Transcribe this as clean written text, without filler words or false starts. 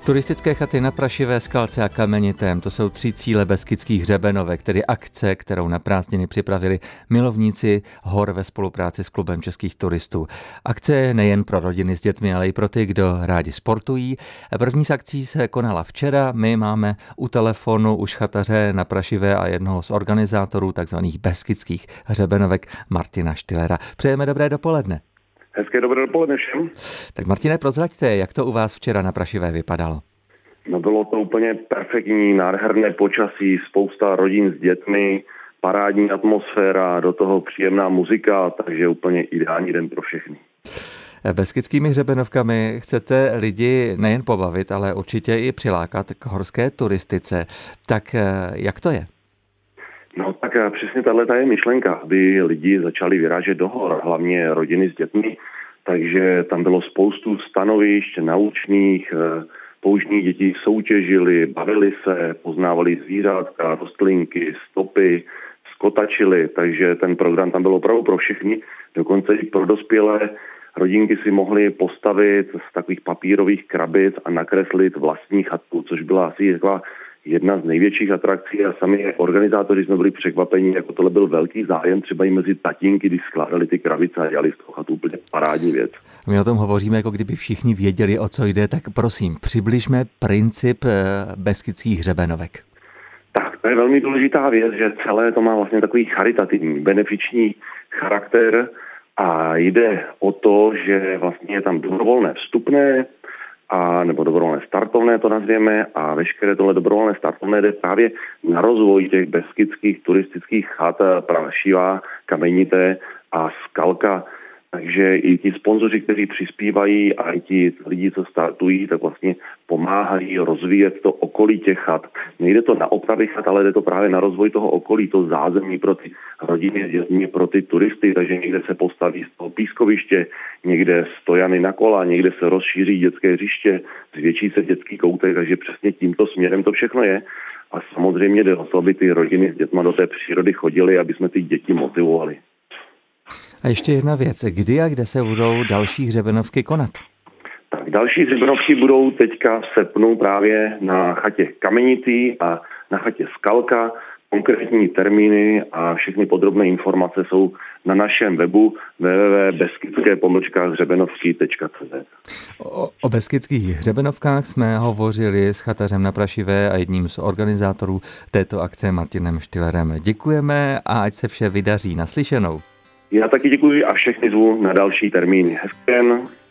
Turistické chaty na Prašivé, Skalce a Kamenitém, to jsou 3 cíle Beskydských hřebenovek, tedy akce, kterou na prázdniny připravili milovníci hor ve spolupráci s Klubem českých turistů. Akce je nejen pro rodiny s dětmi, ale i pro ty, kdo rádi sportují. První z akcí se konala včera, my máme u telefonu už chataře na Prašivé a jednoho z organizátorů takzvaných Beskydských hřebenovek Martina Štylera. Přejeme dobré dopoledne. Hezké dobré dopoledne všem. Tak Martine, prozraďte, jak to u vás včera na Prašivé vypadalo? No, bylo to úplně perfektní, nádherné počasí, spousta rodin s dětmi, parádní atmosféra, do toho příjemná muzika, takže úplně ideální den pro všechny. Beskydskými hřebenovkami chcete lidi nejen pobavit, ale určitě i přilákat k horské turistice. Tak jak to je? No tak přesně tato je myšlenka, aby lidi začali vyrážet do hor, hlavně rodiny s dětmi, takže tam bylo spoustu stanovišť naučných, použní děti soutěžili, bavili se, poznávali zvířátka, rostlinky, stopy, skotačili, takže ten program tam byl opravdu pro všechny, dokonce i pro dospělé. Rodinky si mohly postavit z takových papírových krabic a nakreslit vlastní chatu, což byla asi taková jedna z největších atrakcí a sami organizátoři jsme byli překvapeni, jako tohle byl velký zájem třeba i mezi tatínky, když skládali ty krabice a dělali z toho chatu úplně parádní věc. My o tom hovoříme, jako kdyby všichni věděli, o co jde, tak prosím, přibližme princip Beskydských hřebenovek. Tak, to je velmi důležitá věc, že celé to má vlastně takový charitativní, benefiční charakter a jde o to, že vlastně je tam dobrovolné vstupné, nebo dobrovolné startovné to nazvěme a veškeré tohle dobrovolné startovné jde právě na rozvoj těch beskydských turistických chat Prašivá, Kamenité a Skalka. Takže i ti sponzoři, kteří přispívají a i ti lidi, co startují, tak vlastně pomáhají rozvíjet to okolí těch chat. Nejde to na opravy chat, ale jde to právě na rozvoj toho okolí, to zázemí pro ty rodiny s dětmi, pro ty turisty, takže někde se postaví z toho pískoviště, někde stojany na kola, někde se rozšíří dětské hřiště, zvětší se dětský koutek, takže přesně tímto směrem to všechno je. A samozřejmě jde o to, aby ty rodiny s dětma do té přírody chodily, aby jsme ty děti motivovali. A ještě jedna věc, kdy a kde se budou další hřebenovky konat? Tak další hřebenovky budou teďka v srpnu právě na chatě Kamenitý a na chatě Skalka. Konkrétní termíny a všechny podrobné informace jsou na našem webu www.beskydské-hřebenovky.cz. O beskydských hřebenovkách jsme hovořili s chatařem na Prašivé a jedním z organizátorů této akce Martinem Štylerem. Děkujeme a ať se vše vydaří. Naslyšenou. Já taky děkuji a všechny zvu na další termín. Hezký den.